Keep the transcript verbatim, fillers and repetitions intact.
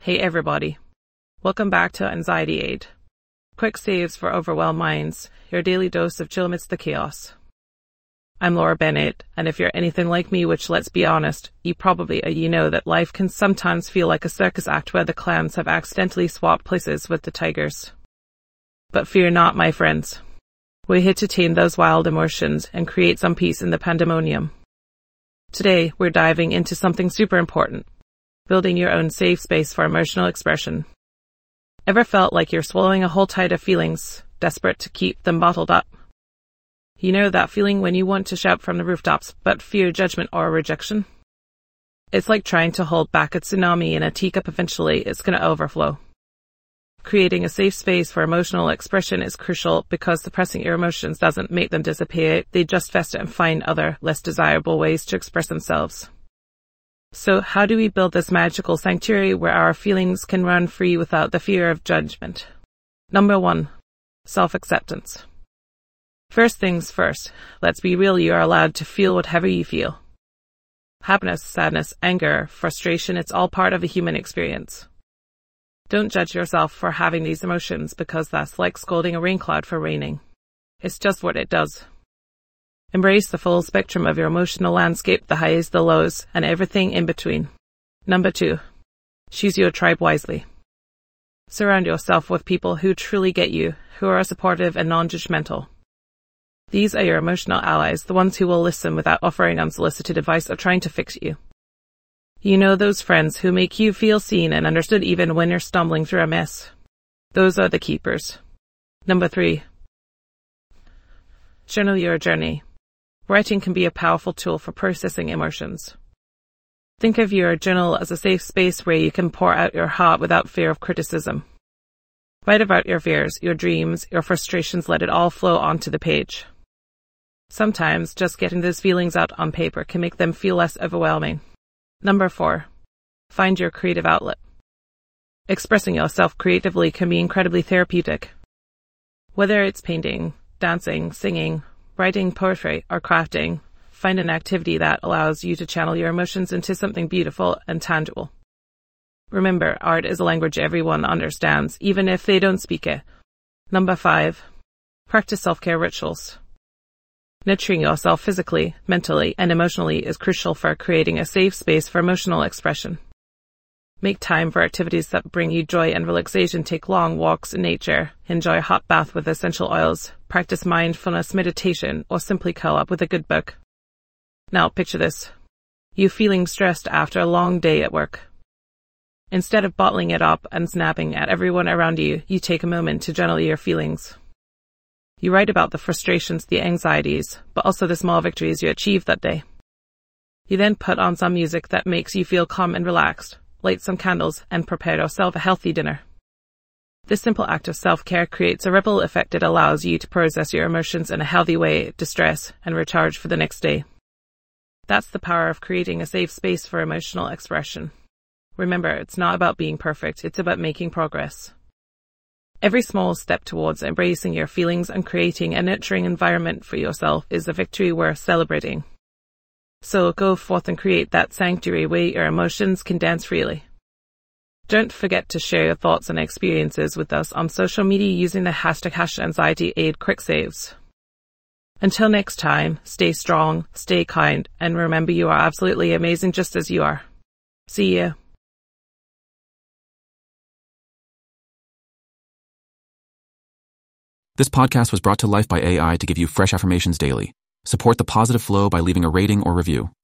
Hey everybody, welcome back to Anxiety Aid. Quick saves for overwhelmed minds, your daily dose of chill amidst the chaos. I'm Laura Bennett, and if you're anything like me, which let's be honest, you probably you know that life can sometimes feel like a circus act where the clowns have accidentally swapped places with the tigers. But fear not, my friends. We're here to tame those wild emotions and create some peace in the pandemonium. Today, we're diving into something super important. Building your own safe space for emotional expression. Ever felt like you're swallowing a whole tide of feelings, desperate to keep them bottled up? You know that feeling when you want to shout from the rooftops, but fear judgment or rejection? It's like trying to hold back a tsunami in a teacup. Eventually, it's going to overflow. Creating a safe space for emotional expression is crucial because suppressing your emotions doesn't make them disappear, they just fester and find other, less desirable ways to express themselves. So how do we build this magical sanctuary where our feelings can run free without the fear of judgment? Number one, self-acceptance. First things first, let's be real, you are allowed to feel whatever you feel. Happiness, sadness, anger, frustration, it's all part of a human experience. Don't judge yourself for having these emotions because that's like scolding a rain cloud for raining. It's just what it does. Embrace the full spectrum of your emotional landscape, the highs, the lows, and everything in between. Number two, choose your tribe wisely. Surround yourself with people who truly get you, who are supportive and non-judgmental. These are your emotional allies, the ones who will listen without offering unsolicited advice or trying to fix you. You know those friends who make you feel seen and understood even when you're stumbling through a mess. Those are the keepers. Number three, journal your journey. Writing can be a powerful tool for processing emotions. Think of your journal as a safe space where you can pour out your heart without fear of criticism. Write about your fears, your dreams, your frustrations, let it all flow onto the page. Sometimes just getting those feelings out on paper can make them feel less overwhelming. Number four, find your creative outlet. Expressing yourself creatively can be incredibly therapeutic. Whether it's painting, dancing, singing, writing poetry, or crafting, find an activity that allows you to channel your emotions into something beautiful and tangible. Remember, art is a language everyone understands, even if they don't speak it. Number five, practice self-care rituals. Nurturing yourself physically, mentally, and emotionally is crucial for creating a safe space for emotional expression. Make time for activities that bring you joy and relaxation. Take long walks in nature, enjoy a hot bath with essential oils, practice mindfulness meditation, or simply curl up with a good book. Now picture this. You feeling stressed after a long day at work. Instead of bottling it up and snapping at everyone around you, you take a moment to journal your feelings. You write about the frustrations, the anxieties, but also the small victories you achieved that day. You then put on some music that makes you feel calm and relaxed. Light some candles, and prepare yourself a healthy dinner. This simple act of self-care creates a ripple effect that allows you to process your emotions in a healthy way, distress, and recharge for the next day. That's the power of creating a safe space for emotional expression. Remember, it's not about being perfect, it's about making progress. Every small step towards embracing your feelings and creating a nurturing environment for yourself is a victory worth celebrating. So go forth and create that sanctuary where your emotions can dance freely. Don't forget to share your thoughts and experiences with us on social media using the hashtag AnxietyAidQuickSaves. Until next time, stay strong, stay kind, and remember you are absolutely amazing just as you are. See ya. This podcast was brought to life by A I to give you fresh affirmations daily. Support the positive flow by leaving a rating or review.